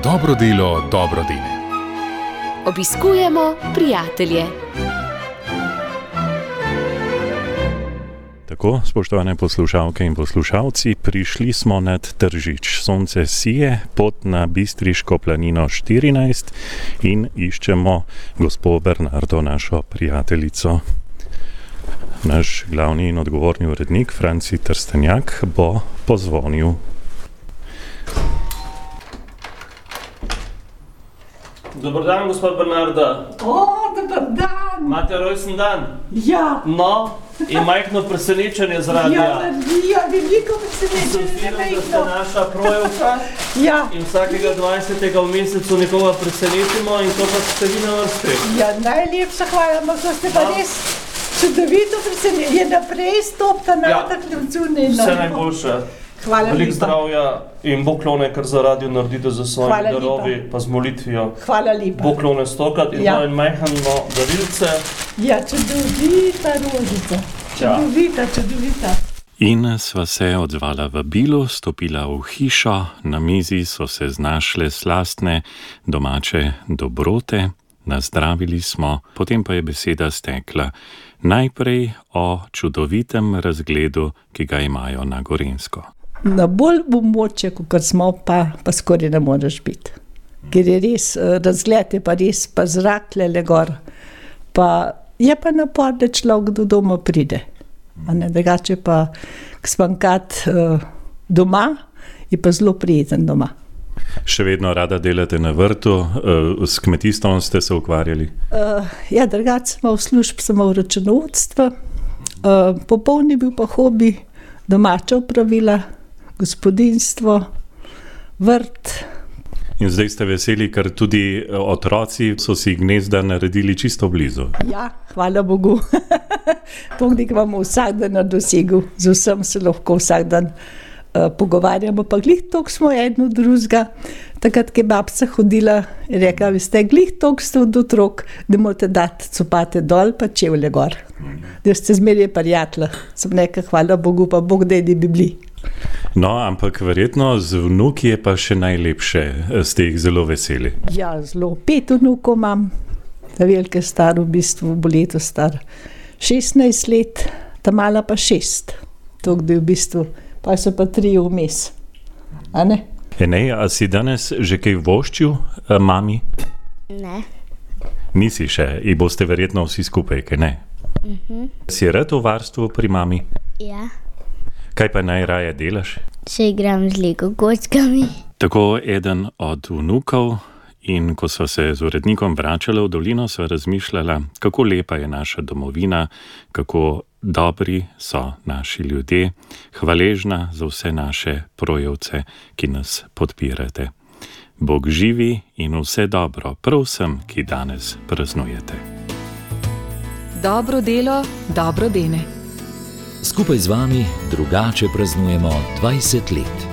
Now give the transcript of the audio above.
dobro delo, dobro dene. Obiskujemo prijatelje. Tako, spoštovane poslušalke in poslušalci, prišli smo nad Tržič. Sonce sije, pot na Bistriško planino 14 in iščemo gospo Bernardo, našo prijateljico. Naš glavni in odgovorni urednik, Franci Trstenjak, bo pozvonil. Dobar dan, gospod Bernarda. Dobar dan. Imate rojsten dan? Ja. No, in majhno presenečenje z radia. Ja, veliko presenečenje. Da ste naša projevka. Ja. In vsakega 20. v mesecu nekoga presenetimo in to pa ste vi na vrsti. Ja, najlepša hvala, ampak ste pa res čudovito presenečenje. Je naprej stopta na tak ljubcune. Vse najboljše. Hvala veliko lepa. zdravja in boklone, kar za radio naredite za svojimi darovi, pa z molitvijo. Hvala lepa. Boklone stokrat in Ja. in majhno darilce. Ja, čudovita rožica. Čudovita. In sva se odzvala v bilu, stopila v hišo, na mizi so se znašle slastne domače dobrote, nazdravili smo, potem pa je beseda stekla. Najprej o čudovitem razgledu, ki ga imajo na Gorenjsko. Na bolj območje, kot smo, pa skoraj ne moreš biti. Ker je res, razgled je pa res, pa zrak le gor. Pa je pa napor, da človek do doma pride. A ne, drugače pa spankat doma, je pa zelo prijeten doma. Še vedno rada delate na vrtu, s kmetijstvom ste se ukvarjali? Ja, drugače smo v službi, smo v računovodstvu. Popolni bil pa hobi, domača opravila, gospodinjstvo, vrt. In zdaj ste veseli, ker tudi otroci so si gnezda naredili čisto blizu. Ja, hvala Bogu. Pognik imamo vsak dan na dosegu, z vsem se lahko vsak dan pogovarjamo, pa glih toliko smo eno drugega. Takrat, ko je babca hodila, je rekla, veste, glih toliko ste od otrok, da morate dati copate dol, pa čevlje gor. Da ste zmeraj prijatelja. Sem nekaj, hvala Bogu, pa Bog da bi bili. No, ampak verjetno z vnuki je pa še najlepše, ste jih zelo veseli. Ja, zelo. 5 vnukov imam, ta velike star, v bistvu bo leto star 16 let, ta mala pa 6. To, kdo je v bistvu, pa so pa 3 vmes. A ne? Enej, a si danes že kaj voščil, mami? Ne. Nisi še, in boste verjetno vsi skupaj, kaj ne? Si rad v varstvu pri mami? Ja. Kaj pa najraje delaš? Se igram z Lego kockami. Tako eden od vnukov, in ko sva se z urednikom vračala v dolino, sva razmišljala, kako lepa je naša domovina, kako dobri so naši ljudje, hvaležna za vse naše projevce, ki nas podpirate. Bog živi in vse dobro prav vsem, ki danes praznujete. Dobro delo, dobro dene. Skupaj z vami drugače praznujemo 20 let.